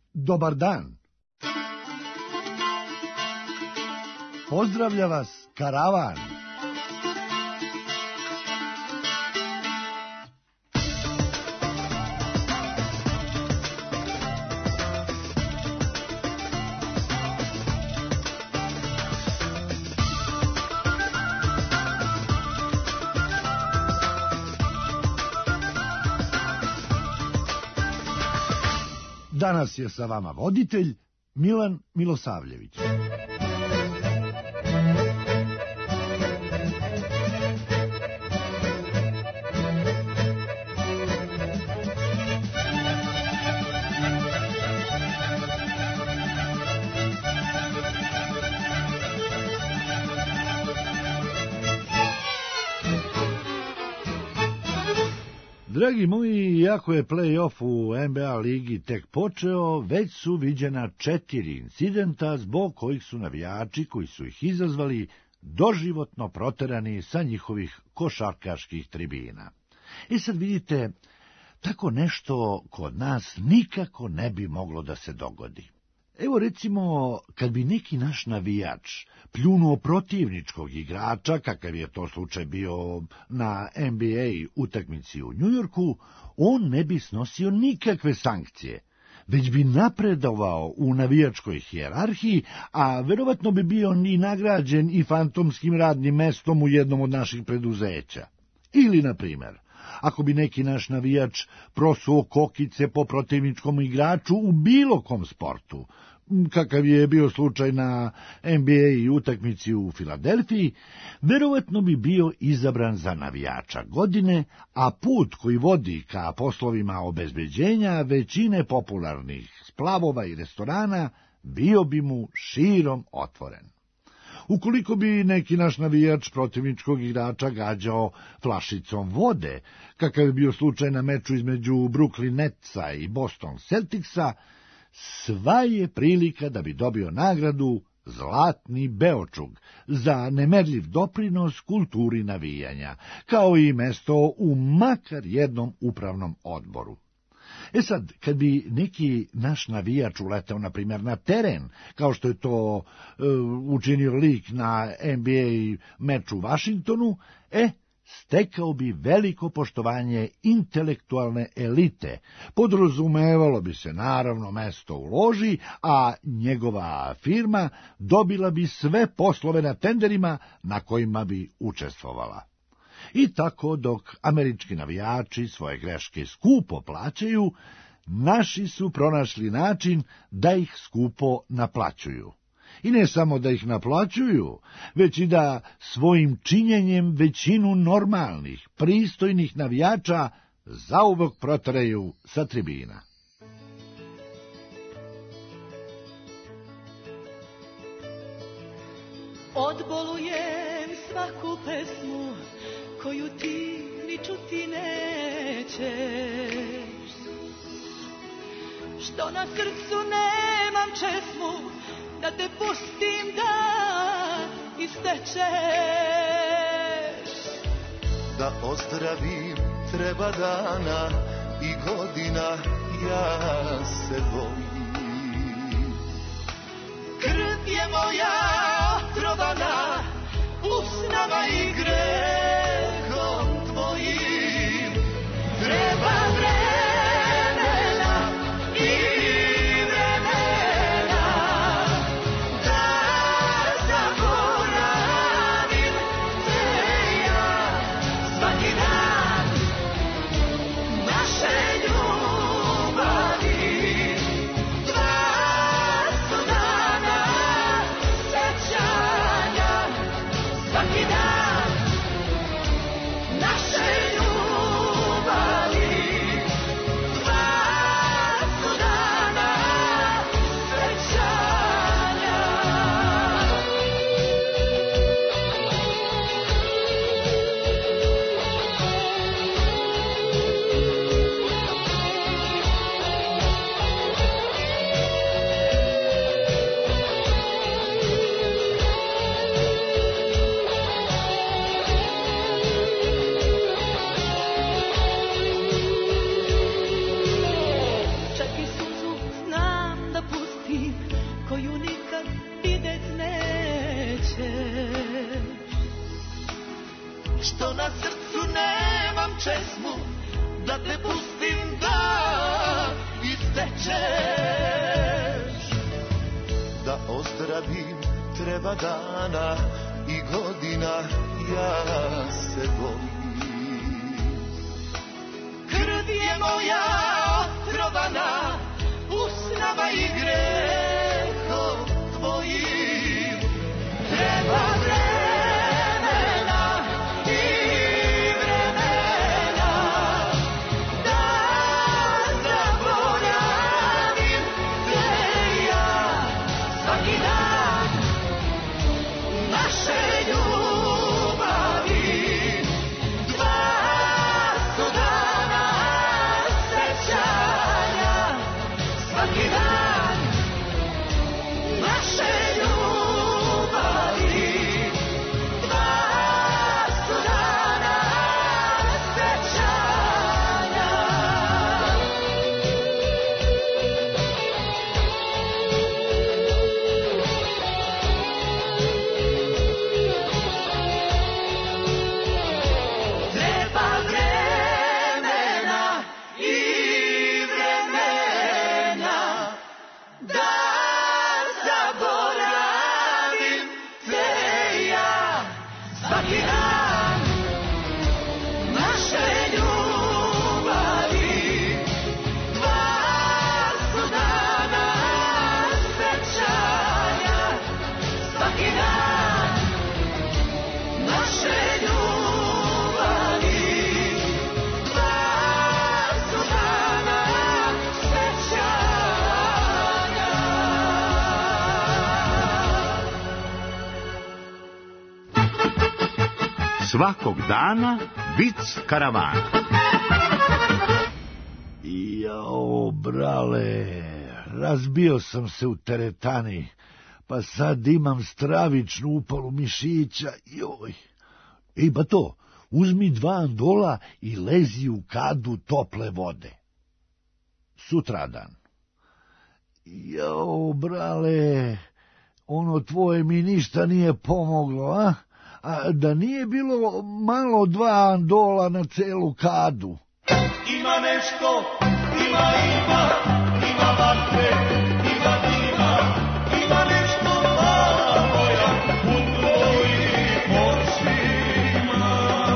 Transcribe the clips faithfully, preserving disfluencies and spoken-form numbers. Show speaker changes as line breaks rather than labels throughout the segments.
dobar dan. Pozdravlja vas karavan. Danas je sa vama voditelj Milan Milosavljević. Dragi moji, iako je play-off u N B A ligi tek počeo, već su viđena četiri incidenta zbog kojih su navijači koji su ih izazvali doživotno proterani sa njihovih košarkaških tribina. I sad vidite, tako nešto kod nas nikako ne bi moglo da se dogodi. Evo recimo, kad bi neki naš navijač pljunuo protivničkog igrača, kakav je to slučaj bio na N B A utakmici u Njujorku, on ne bi snosio nikakve sankcije, već bi napredovao u navijačkoj hijerarhiji, a verovatno bi bio i nagrađen i fantomskim radnim mestom u jednom od naših preduzeća. Ili, na primjer, ako bi neki naš navijač prosuo kokice po protivničkom igraču u bilo kom sportu, kakav je bio slučaj na N B A utakmici u Filadelfiji, verovatno bi bio izabran za navijača godine, a put koji vodi ka poslovima obezbeđenja većine popularnih splavova i restorana bio bi mu širom otvoren. Ukoliko bi neki naš navijač protivničkog igrača gađao flašicom vode, kakav je bio slučaj na meču između Brooklyn Netsa i Boston Celticsa, sva je prilika da bi dobio nagradu Zlatni Beočug za nemerljiv doprinos kulturi navijanja, kao i mesto u makar jednom upravnom odboru. E sad, kad bi neki naš navijač uletao, na primjer, na teren, kao što je to e, učinio lik na N B A meču u Vašingtonu, e, stekao bi veliko poštovanje intelektualne elite, podrazumevalo bi se naravno mesto u loži, a njegova firma dobila bi sve poslove na tenderima na kojima bi učestvovala. I tako dok američki navijači svoje greške skupo plaćaju, naši su pronašli način da ih skupo naplaćuju. I ne samo da ih naplaćuju, već i da svojim činjenjem većinu normalnih, pristojnih navijača zauvek proteraju sa tribina.
Odbolujem svaku pesmu koju ti ni čuti nećeš, što na srcu nemam česmu da te pustim da istečeš.
Da ozdravim treba dana i godina, ja se bojim.
Krv je moja otrovana usnama i grehom tvojim. Treba vremena i vremena da zaboravim te ja. Svaki dan naše ljubavi
pesmu, da te pustim da istečeš. Da ozdravim treba dana i godina, ja se bojim. Krv je moja otrovana usnama i grehom tvojim. Treba vremena i vremena da zaboravim te ja svaki dan naše ljubavi. Dva su dana sećanja svaki dan naše ljubavi. Dva su dana sećanja. Treba vremena i vremena da zaboravim te ja svaki dan naše ljubavi. Dva su dana sećanja svaki dan naše ljubavi. Dva su dana sećanja.
Svakog dana vic karavana.
Jao, brale, razbio sam se u teretani, pa sad imam stravičnu upalu mišića, joj. Ej, ba to, uzmi dva andola i lezi u kadu tople vode. Sutradan. Jao, brale, ono tvoje mi ništa nije pomoglo, a? A da nije bilo malo dva andola na celu kadu.
Ima nešto, ima, ima, ima vatre, ima dima, ima nešto mala moja u tvojim očima.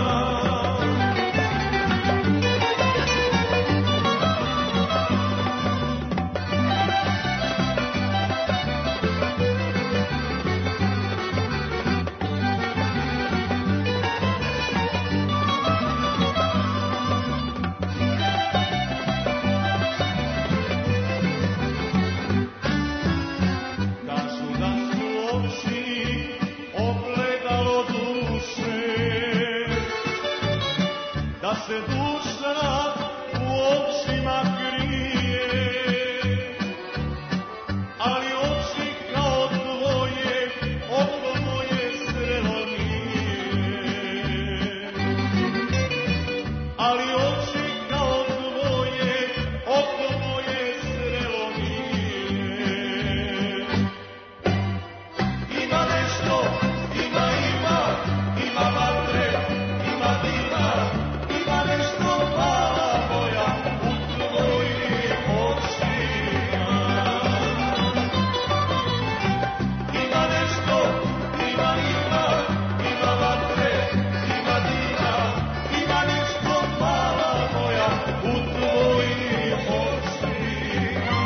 Kažu da su oči ogledalo duše, da se duša u očima krije, ali oči kao tvoje, oko moje zrelo nije. Ali oči kao tvoje, oko moje zrelo nije. Ima nešto, ima, ima, ima vatre, ima dima, ima nešto mala moja u tvojim očima. Ima nešto, ima, ima, ima vatre, ima dima, ima nešto mala moja u tvojim očima.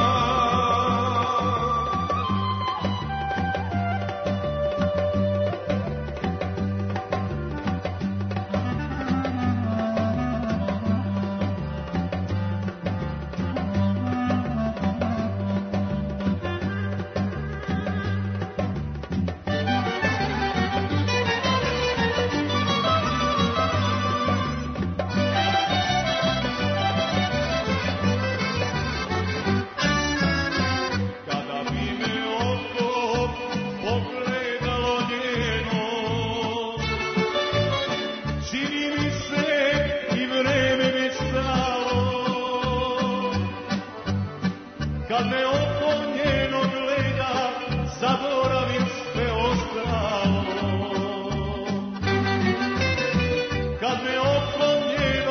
Kada bi me oko pogledalo njeno, čini mi se i vreme već stalo. Kad me oko njeno gleda, zaboravim sve ostalo. Kad me oko njeno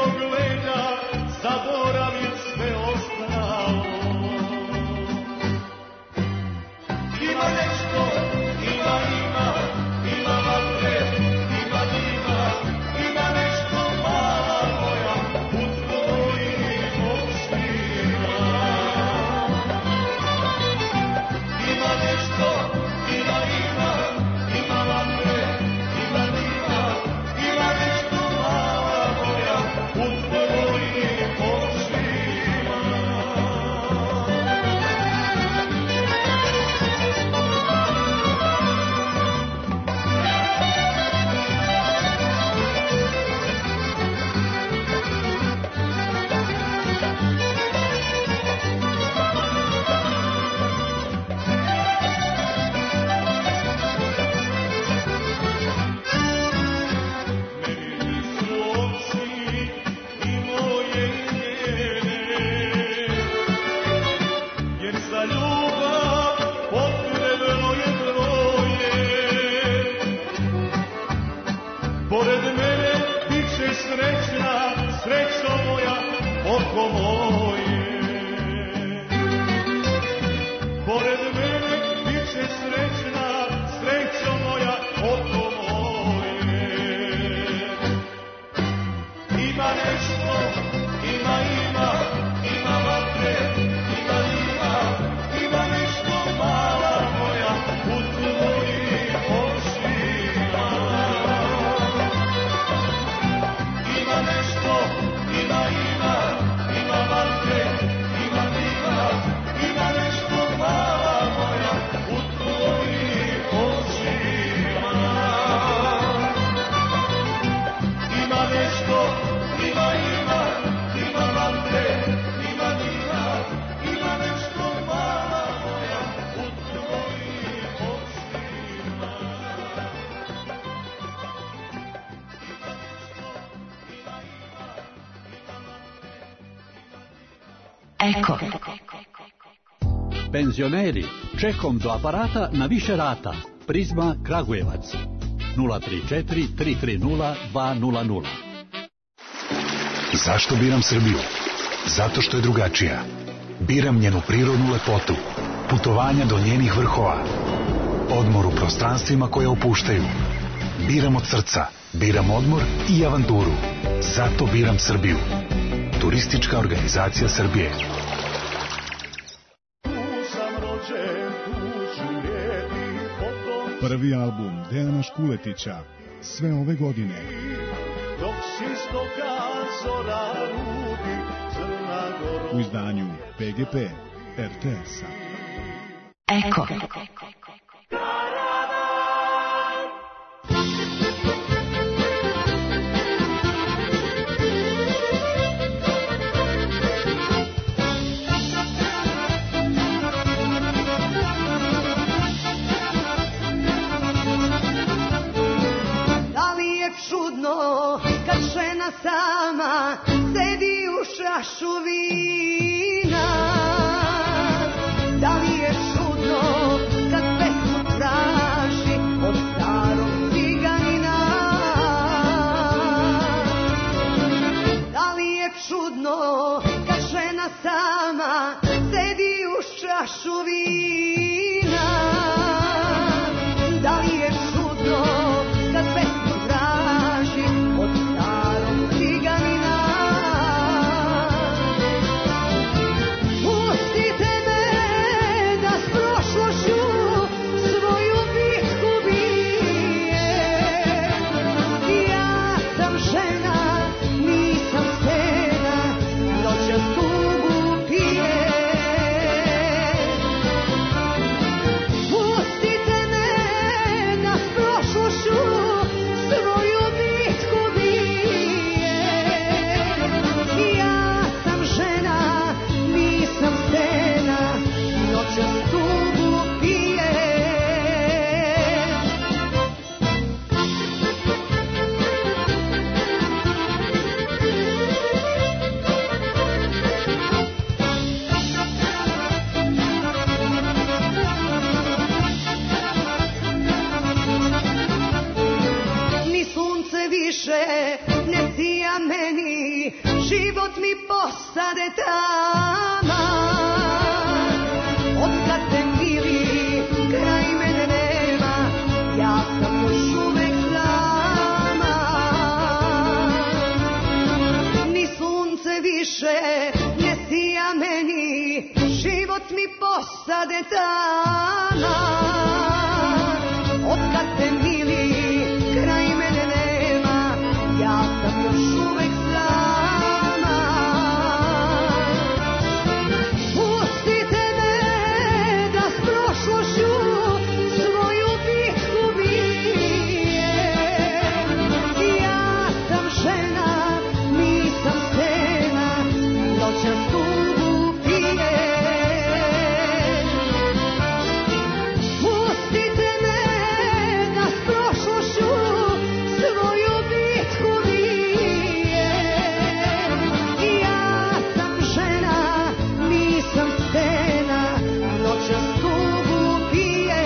Eko.
Penzioneri, čekom do aparata na više rata. Prizma Kragujevac. nula tri četiri tri tri nula dva nula nula.
Zašto biram Srbiju? Zato što je drugačija. Biram njenu prirodnu lepotu, putovanja do njenih vrhova, odmor u prostranstvima koje opuštaju. Biram od srca, biram odmor i avanturu. Zato biram Srbiju. Turistička organizacija Srbije.
Prvi album Dejana Škuletića sve ove godine. U izdanju P G P R T S-a.
Eko.
Čudno kad žena sama sedi u čašu vina. Da li je čudno kad pesmu traži od starog ciganina? Da li je čudno kad žena sama sedi u čašu vina? Da li je čudno kad pesmu od starog ciganina? Pustite me da s prošlošću svoju bitku bijem. Ja sam žena, nisam stena, noćas tugu pijem. Pustite me da s prošlošću svoju bitku ne sija meni, život mi posade tama. Otkad te mili, kraj mene nema, ja sam još uvek sama. Ni sunce više ne sija meni, život mi posade tama. Otkad te mili, kraj mene nema, ja sam još uvek sama. Pustite me da s prošlošću svoju bitku bijem. Ja sam žena, nisam stena, noćas tugu pijem. Pustite me da s prošlošću svoju bitku bijem. Ja sam žena, nisam stena, noćas tugu pijem.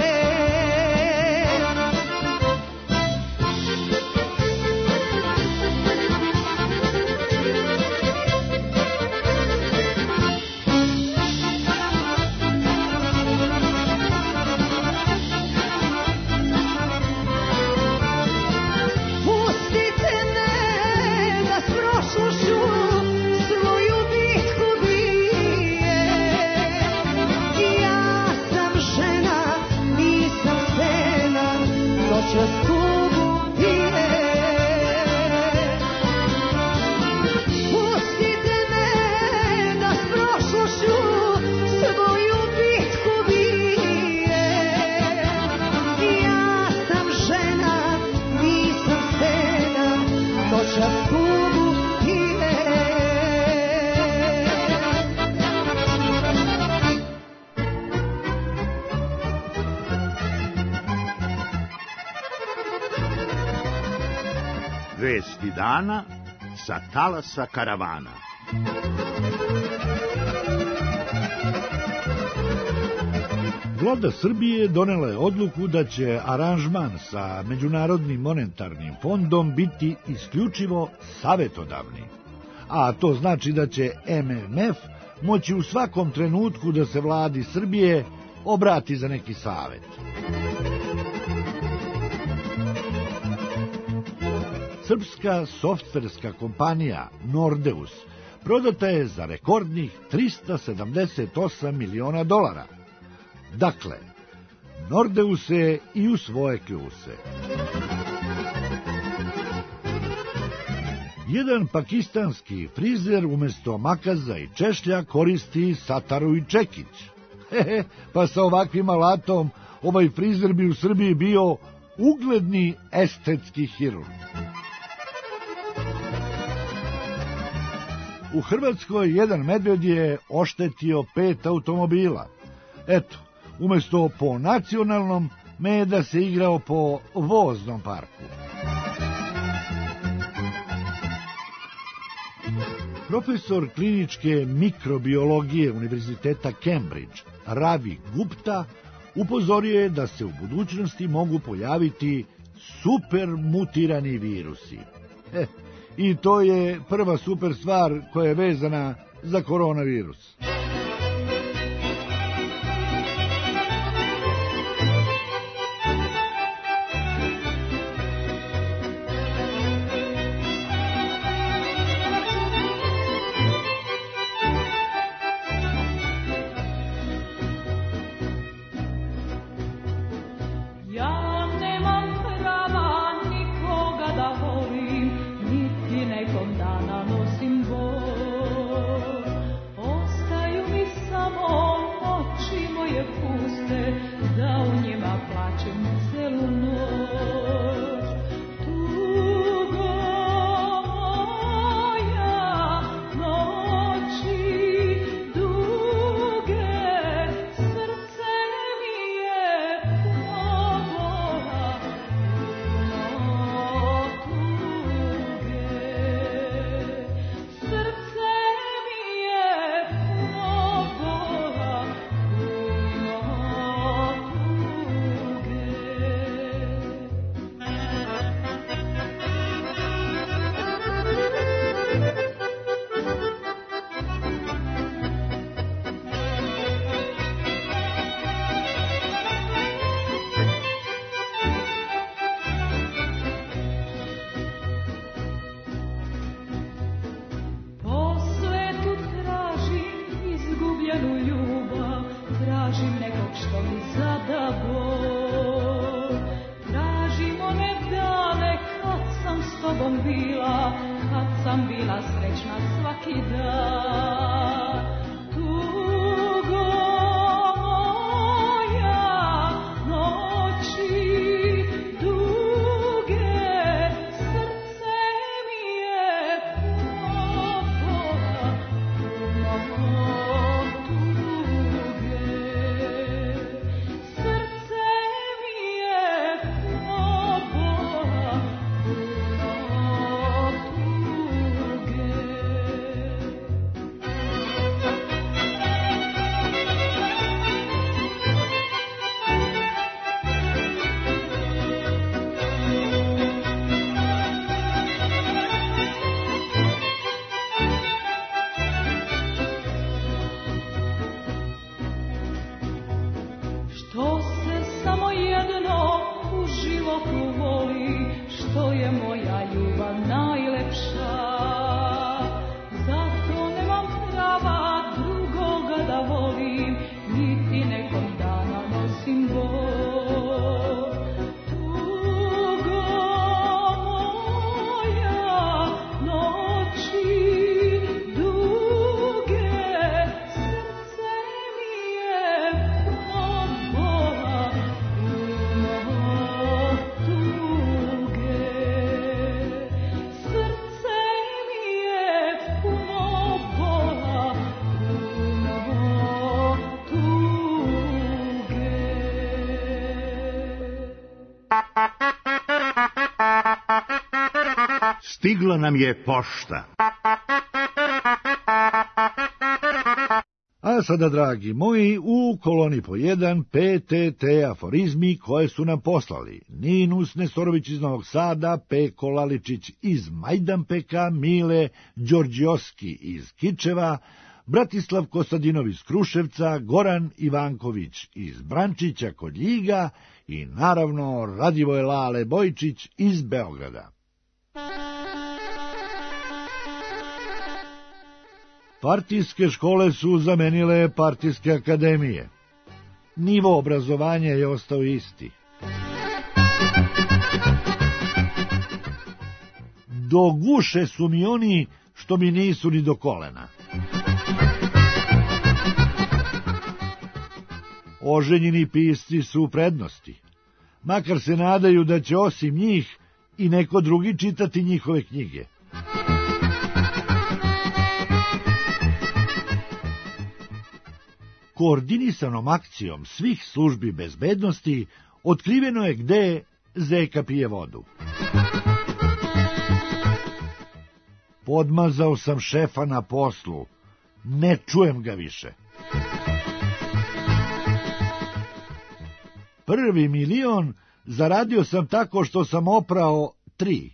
Pustite me da s prošlošću svoju bitku bijem. Ja sam žena, nisam stena, noćas tugu pijem. Pustite me da s prošlošću svoju bitku bijem. Ja sam žena, nisam stena, noćas tugu pijem.
Vesti dana sa talasa karavana.
Vlada Srbije donela je odluku da će aranžman sa Međunarodnim monetarnim fondom biti isključivo savetodavni, a to znači da će M M F moći u svakom trenutku da se vladi Srbije obrati za neki savet. Srpska softverska kompanija Nordeus prodata je za rekordnih trista sedamdeset osam miliona dolara. Dakle, Nordeuse i u svoje kljuse. Jedan pakistanski frizer umjesto makaza i češlja koristi sataru i čekić. Hehe, pa sa ovakvim alatom ovaj frizer bi u Srbiji bio ugledni estetski hirurg. U Hrvatskoj jedan medved je oštetio pet automobila. Eto, umjesto po nacionalnom, meda se igrao po voznom parku. Profesor kliničke mikrobiologije Univerziteta Cambridge, Ravi Gupta, upozorio je da se u budućnosti mogu pojaviti supermutirani virusi. E, I to je prva super stvar koja je vezana za koronavirus.
Stigla nam je pošta.
A A sada, dragi moji, u koloni po jedan P T T aforizmi koje su nam poslali. Ninus Nestorović iz Novog Sada, Peko Laličić iz Majdanpeka, Mile Đorđioski iz Kičeva, Bratislav Kostadinov iz Kruševca, Goran Ivanković iz Brančića kod Ljiga i naravno Radivoje Lale Bojčić iz Beograda. Partijske škole su zamenile partijske akademije. Nivo obrazovanja je ostao isti. Do guše su mi oni što mi nisu ni do kolena. Oženjeni pisci su u prednosti, makar se nadaju da će osim njih i neko drugi čitati njihove knjige. Koordinisanom akcijom svih službi bezbednosti otkriveno je gde zeka pije vodu. Podmazao sam šefa na poslu, ne čujem ga više. Prvi milion zaradio sam tako što sam oprao tri.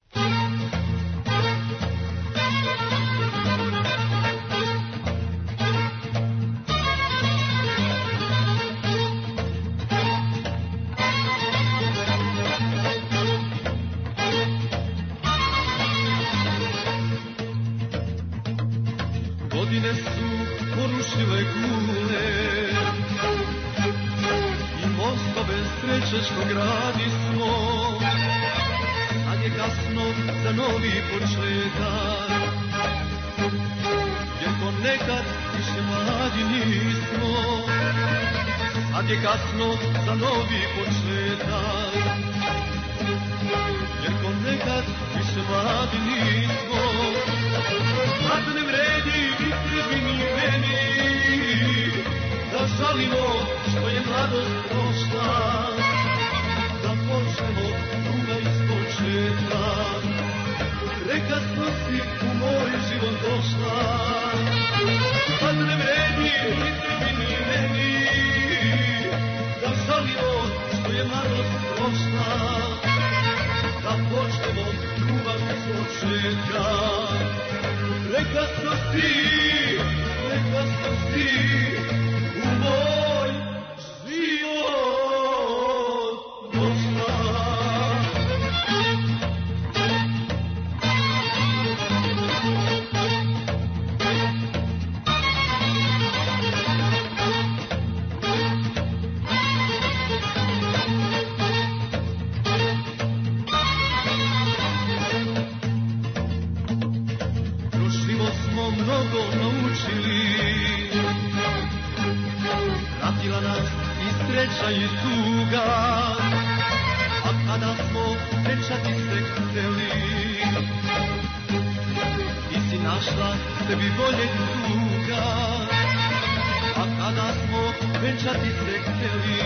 Godine su porušile kule i mostove sreće što gradismo. Sad je kasno za novi početak, jer ko nekad više mladi nismo. Sad je kasno za novi početak, jer ko nekad više mladi nismo. Sad ne vredi ni tebi ni meni da žalimo što je mladost prošla, da počnemo druga iz početka. Prekasno si u moj život došla. Sad ne vredi ni tebi ni meni da žalimo što je mladost prošla, da počnemo druga iz početka. Prekasno si, prekasno si u moj život došla. Mnogo naučili, pratila nas i sreća i tuga, a kada smo večati se hteli, ti si našla sebi boljeg druga. A kada smo večati se hteli,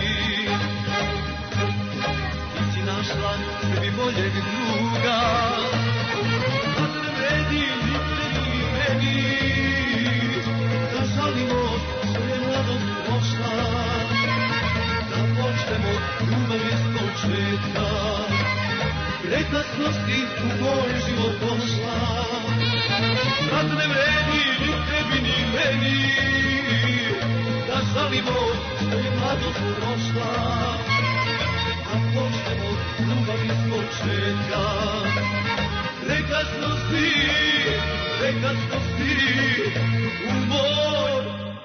ti si našla sebi boljeg druga. Sad ne vredi ni tebi ni meni da žalimo što je mladost prošla, da počnemo ljubav iz početka. Prekasno si u moj život došla. Sad ne vredi ni tebi ni meni da žalimo što je mladost prošla, da počnemo ljubav iz početka. Prekasno si, prekasno si u moj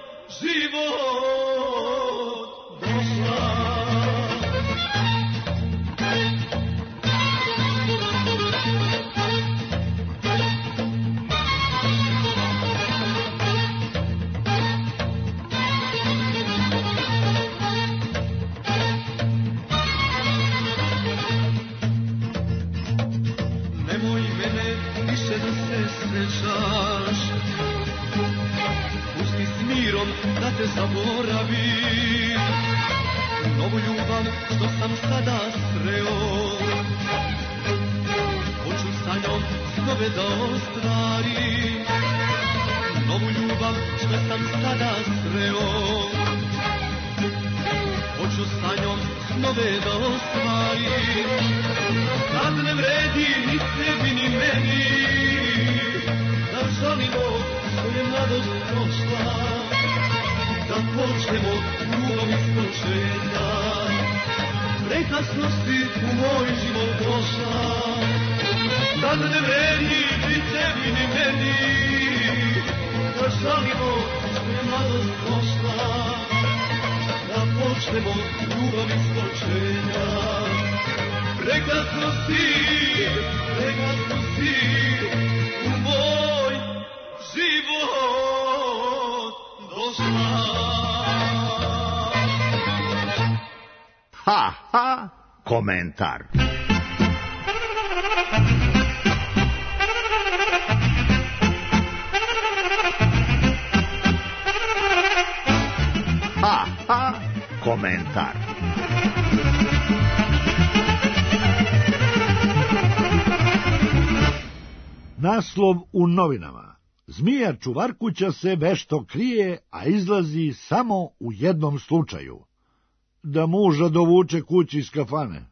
život došla. Nemoj mene više da se srećaš, pusti s mirom da te zaboravim. Novu ljubav što sam sada sreo, hoću sa njom snove da ostvarim. Novu ljubav što sam sada sreo, snove da ostvarim, kad ne vredi ni tebi ni meni, da žalimo što je mladost prošla, da počnemo ljubav iz početka. Prekasnosti u moj život došla, sad ne vredi ni tebi ni meni, da žalimo što je mladost prošla, da počnemo ljubav iz početka. Prekasnosti, prekasnosti u moj život došla.
Ha, ha, komentar. Ha, ha, komentar.
Naslov u novinama. Zmija Čuvarkuća se vešto krije, a izlazi samo u jednom slučaju. Da muža dovuče kući iz kafane.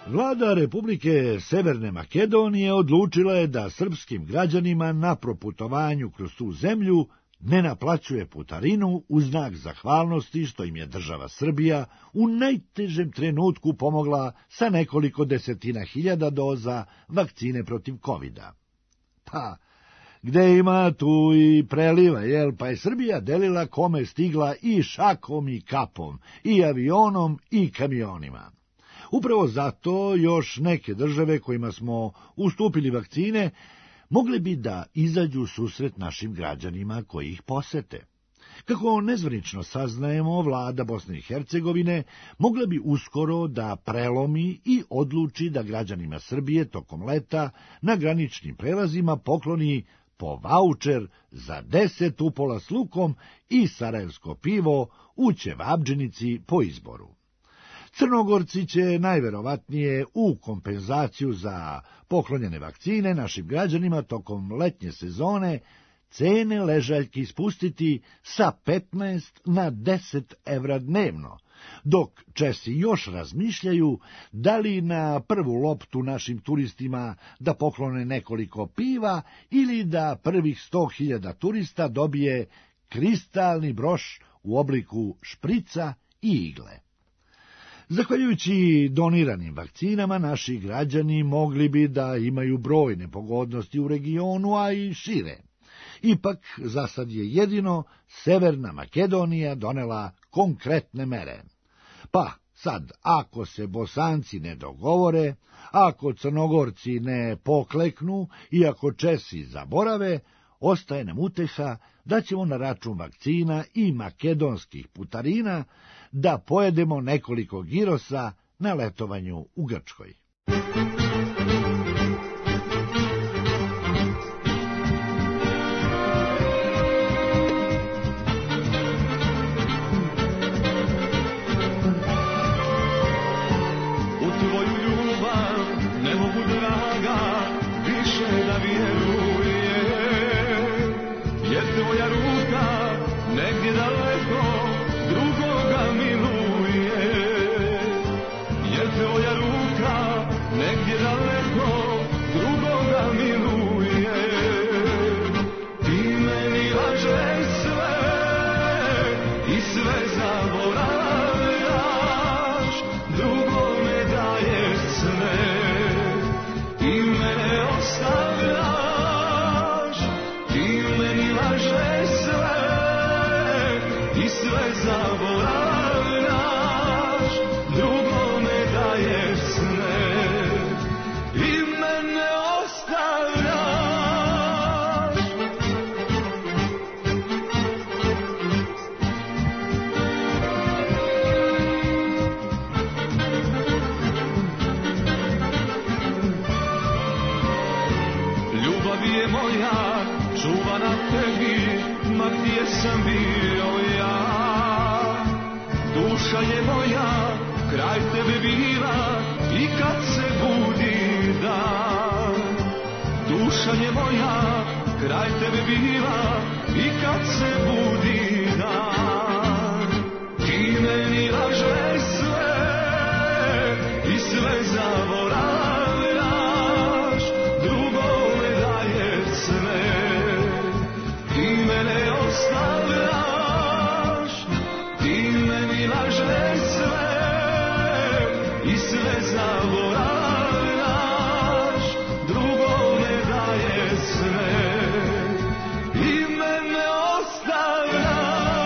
Vlada Republike Severne Makedonije odlučila je da srpskim građanima na proputovanju kroz tu zemlju ne naplaćuje putarinu u znak zahvalnosti što im je država Srbija u najtežem trenutku pomogla sa nekoliko desetina hiljada doza vakcine protiv kovida. Pa, gde ima tu i preliva, jel, pa je Srbija delila kome stigla i šakom i kapom, i avionom i kamionima. Upravo zato još neke države kojima smo ustupili vakcine mogle bi da izađu susret našim građanima koji ih posete. Kako nezvanično saznajemo, vlada Bosne i Hercegovine mogla bi uskoro da prelomi i odluči da građanima Srbije tokom leta na graničnim prelazima pokloni po vaučer za deset upola s lukom i sarajevsko pivo u ćevabdžinici po izboru. Crnogorci će najverovatnije u kompenzaciju za poklonjene vakcine našim građanima tokom letnje sezone cene ležaljki spustiti sa petnaest na deset evra dnevno, dok Česi još razmišljaju da li na prvu loptu našim turistima da poklone nekoliko piva ili da prvih sto hiljada turista dobije kristalni broš u obliku šprica i igle. Zahvaljujući doniranim vakcinama, naši građani mogli bi da imaju brojne pogodnosti u regionu, a i šire. Ipak, za sad je jedino Severna Makedonija donela konkretne mere. Pa, sad, ako se Bosanci ne dogovore, ako Crnogorci ne pokleknu i ako Česi zaborave, ostaje nam uteha da ćemo na račun vakcina i makedonskih putarina da pojedemo nekoliko girosa na letovanju u Grčkoj.
U tvoju ljubav ne mogu, draga, više da vjerujem, jer tvoja ruka negdje daleko drugoga miluje, jer tvoja ruka negdje daleko drugoga miluje. Ti meni lažeš sve i sve zaboravljaš, drugome daješ sve i mene ostavljaš. Ti meni lažeš sve i sve zaboravljaš, drugome daješ sve i mene ostavljaš. Ljubav je moja, čuvana tebi, ma gdje sam bio ja. Duša je moja, kraj tebe bila i kad se budi dan. Duša je moja, kraj tebe bila i kad se budi dan. Ti meni lažeš sve i sve zaboravljaš, drugome daješ sve i mene ostavljaš. Ti meni lažeš sve i sve zaboravljaš, drugome daješ sve i mene ostavljaš.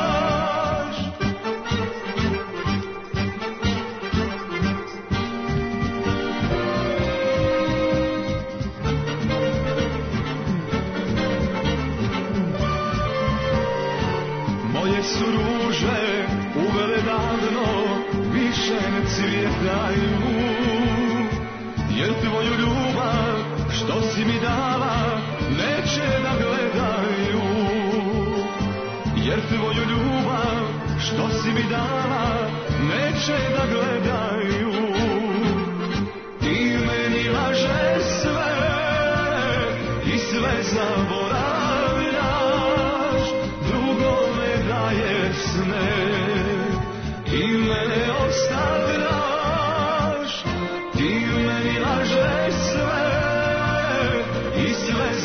Moje su ruže uvele davno, više ne cvjetaju.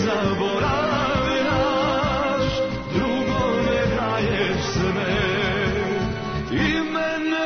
zaboravljaš, drugome daješ sve i mene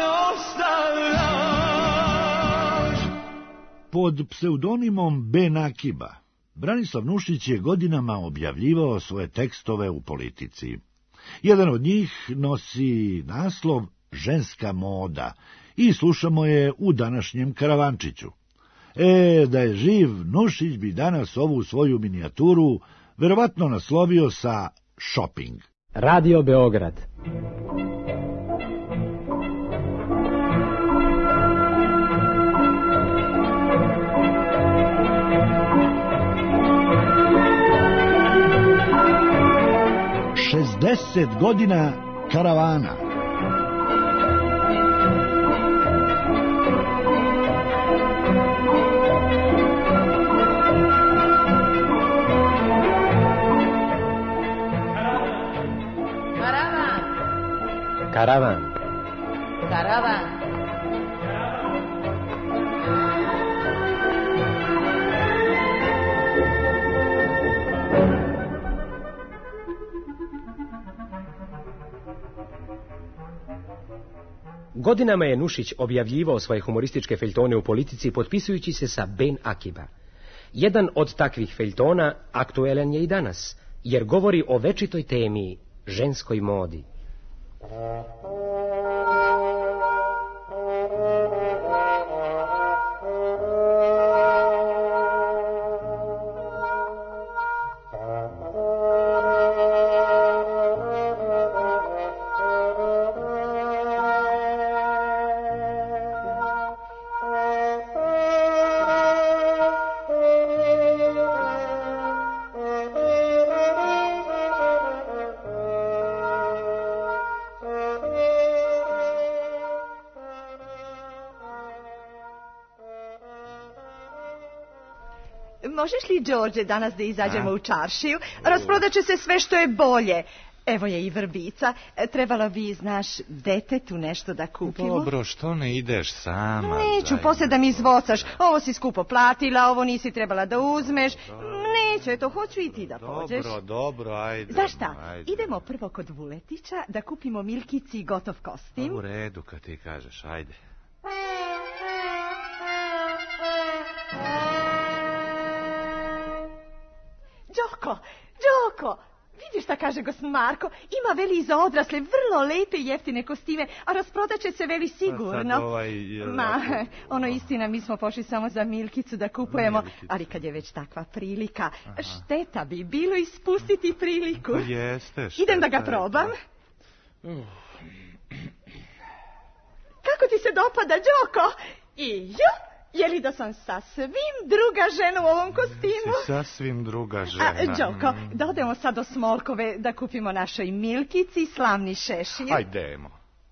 ostavljaš.
Pod pseudonimom Ben Akiba, Branislav Nušić je godinama objavljivao svoje tekstove u politici. Jedan od njih nosi naslov Ženska moda i slušamo je u današnjem Karavančiću. E, da je živ, Nušić bi danas ovu svoju minijaturu verovatno naslovio sa shopping.
Radio Beograd.
šezdeset godina karavana.
Karavan.
Karavan.
Karavan.
Godinama je Nušić objavljivao svoje humorističke feljtone u politici potpisujući se sa Ben Akiba. Jedan od takvih feljtona aktuelan je i danas, jer govori o večitoj temi, ženskoj modi.
Možeš li, Đorđe, danas da izađemo u čaršiju? Rasprodat će se sve što je bolje. Evo je i vrbica. Trebalo bi, znaš, detetu nešto da kupimo.
Dobro, što ne ideš sama?
Neću, poslije da mi izvocaš. Ovo si skupo platila, ovo nisi trebala da uzmeš. Neću, eto, hoću i ti da pođeš.
Dobro, dobro, ajde.
Znaš šta,
ajde.
idemo prvo kod Vuletića da kupimo Milkici i gotov kostim.
U redu, kad ti kažeš, ajde.
Đoko, Đoko, vidiš šta kaže gospodin Marko? Ima, veli, i za odrasle vrlo lepe i jeftine kostime, a rasprodat će se, veli, sigurno.
Ovaj,
Ma, ono istina, mi smo pošli samo za Milkicu da kupujemo, Milkicu. Ali kad je već takva prilika, aha, šteta bi bilo ispustiti priliku.
To jeste, šteta.
Idem da ga probam. Uh. Kako ti se dopada, Đoko? I ju, je li da sam sasvim druga žena u ovom kostimu?
Si sasvim druga žena.
A, Đoko, da odemo sad do Smolkove da kupimo našoj Milkici slavni šešir.
Hajdemo.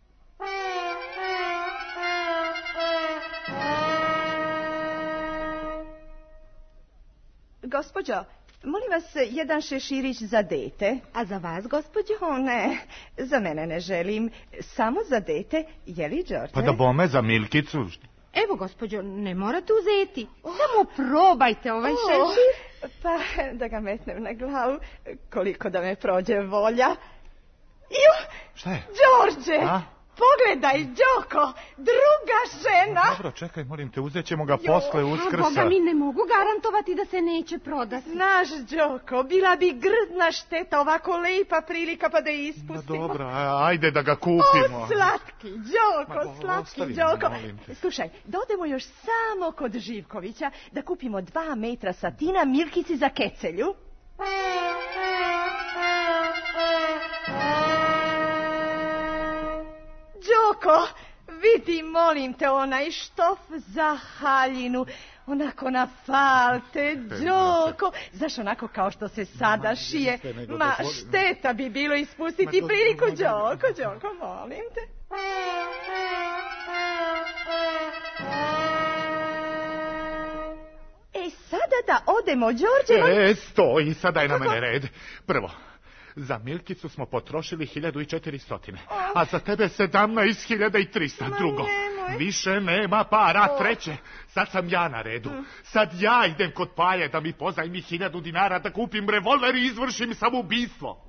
Gospođo, molim vas jedan šeširić za dete. A za vas, gospođo? O, ne, za mene ne želim. Samo za dete, je li, Đorđe?
Pa da bome za Milkicu.
Evo, gospođo, ne morate uzeti. Samo probajte ovaj šešir.
Pa, da ga metnem na glavu, koliko da me prođe volja. Ju!
Šta je?
Đorđe!
A?
Pogledaj, Đoko, druga žena.
Dobro, čekaj, molim te, uzet ćemo ga jo, posle Uskrsa.
A Boga mi ne mogu garantovati da se neće prodati.
Znaš, Đoko, bila bi grdna šteta, ovako lepa prilika pa da je ispustimo.
No, dobro, ajde da ga kupimo.
O, slatki, Đoko, Ma, slatki, Đoko. Slušaj, da odemo još samo kod Živkovića da kupimo dva metra satina Milkici za kecelju. Đoko, vidi, molim te, onaj štof za haljinu, onako na falte, Đoko, znaš, onako kao što se sada šije. Ma, šteta bi bilo ispustiti priliku, Đoko, Đoko, molim te. E, sada da odemo, Đorđe.
E, stoj, sada je na mene red. Prvo, za Milkicu smo potrošili hiljadu i četiri stotine, a za tebe sedamnaest hiljada i trista. Drugo, Više nema para,
O.
treće. Sad sam ja na redu. Sad ja idem kod Paje da mi pozajmi hiljadu dinara da kupim revolver i izvršim samoubistvo.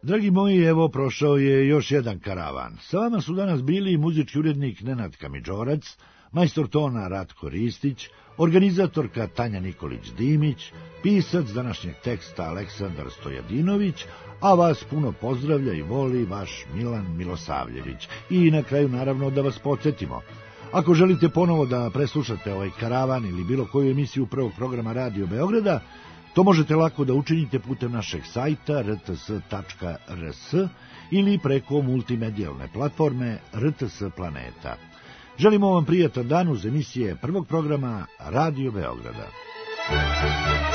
Dragi moji, evo prošao je još jedan karavan. Sa vama su danas bili muzički urednik Nenad Kamidžorac, majstor tona Ratko Ristić, organizatorka Tanja Nikolić-Dimić, pisac današnjeg teksta Aleksandar Stojadinović, a vas puno pozdravlja i voli vaš Milan Milosavljević. I na kraju naravno da vas podsjetimo. Ako želite ponovo da preslušate ovaj karavan ili bilo koju emisiju prvog programa Radio Beograda, to možete lako da učinite putem našeg sajta r t s tačka r s ili preko multimedijalne platforme R T S Planeta. Želimo vam prijatan dan uz emisije prvog programa Radio Beograda.